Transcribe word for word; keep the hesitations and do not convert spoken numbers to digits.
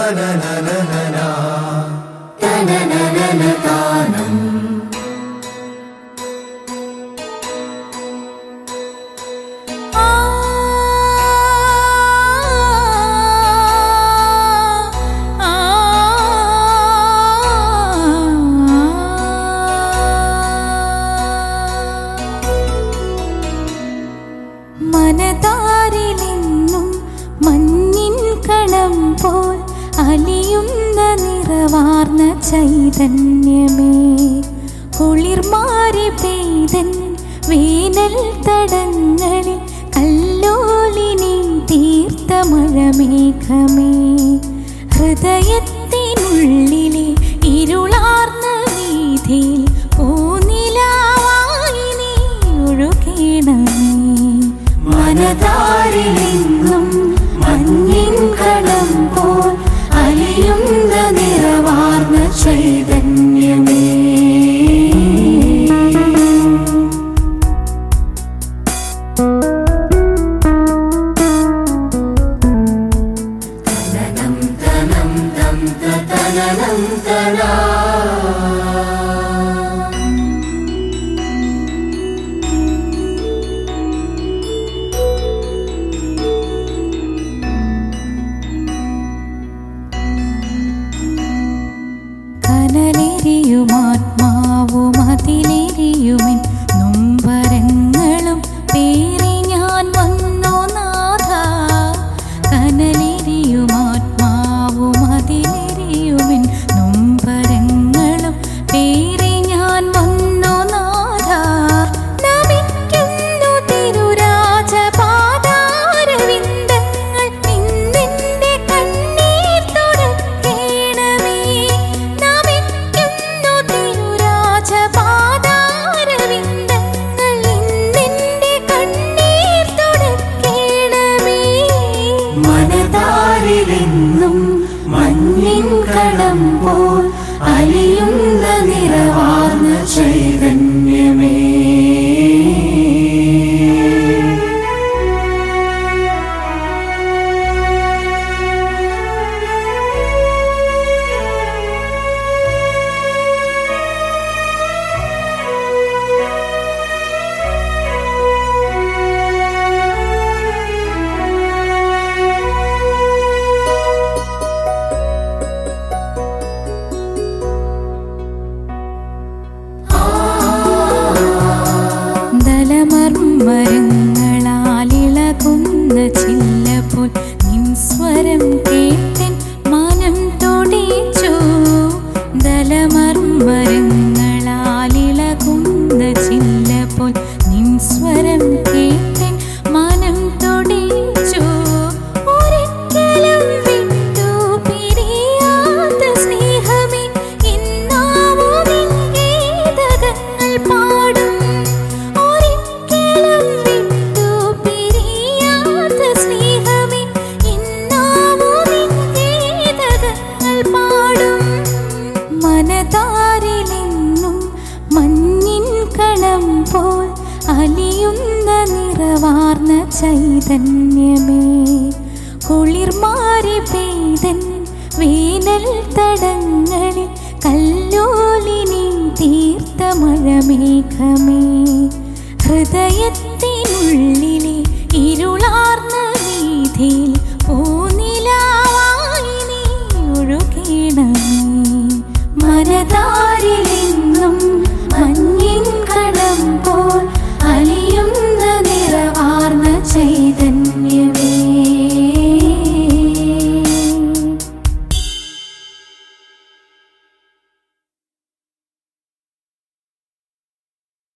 മനതാരിലെന്നും മഞ്ഞിൻ കണം പോൽ അലിയുന്ന നിറവാർന്ന ചൈതന്യമേ, കുളിർമാരി പെയ്തൻ വേനൽ തടങ്ങളിൽ കല്ലോലിനി തീർത്ത മഴമേഘമേ, ഹൃദയത്തിനുള്ളിലെ ഇരുളാർന്ന വീഥിയിൽ പൂനിലാവായി നീ ഒഴുകണമേ. മനതാരിലെന്നും മഞ്ഞിൻ കണം പോൽ അലിയുന്ന നിറവാർന്ന ചൈതന്യമേ, തനനം തനം തം തനനം തനാ. കനലെരിയുമാത്മാവും അതിലെരിയുമെൻ നൊമ്പരങ്ങളും പേറി ഞാൻ വന്നു നാഥ. കനലെരിയുമാത്മാവും അതിലെരിയുമെൻ നൊമ്പരങ്ങളും പേറി ഞാൻ വന്നു നാഥ. നമിക്കുന്നു തിരുരാജപാദാരവിന്ദങ്ങൾ, ഇന്നെന്റെ കണ്ണീർ തുടയ്ക്കണമേ. നമിക്കുന്നു തിരുരാജപാദാരവിന്ദങ്ങൾ, ഇന്നെന്റെ കണ്ണീർ തുടയ്ക്കണമേ. മനതാരിലെന്നും മഞ്ഞിൻ കണം പോൽ അലിയുന്ന നിറവാർന്ന ചൈതന്യമേ, ദലമർമരങ്ങളാലിളകുന്ന ചില്ലപ്പോൾ നിൻ സ്വരം കേട്ടൻ മനം തുടിച്ചു. ദലമർമരങ്ങളാലിളകുന്ന ചില്ലപ്പോൾ നിൻ സ്വരം കേട്ടൻ മനം തുടിച്ചു. ഒരിക്കലും വിട്ടു പിരിയാത്ത സ്നേഹമേ, ഇന്നാവോ നിൻ ഗീതകങ്ങൾ പാടും. ഒരിക്കലും വിട്ടു പിരിയാത്ത സ്നേഹമേ, ഇന്നാവോ നിൻ ഗീതകങ്ങൾ പാടും. മനതാരിലെന്നും മഞ്ഞിൻ കണം പോൽ അലിയുന്ന നിറവാർന്ന ചൈതന്യമേ, കുളിർമാരി പെയ്തൻ വേനൽ തടങ്ങളിൽ കല്ലോലിനി തീർത്ത മഴമേഘമേ, ഹൃദയത്തിനുള്ളിൽ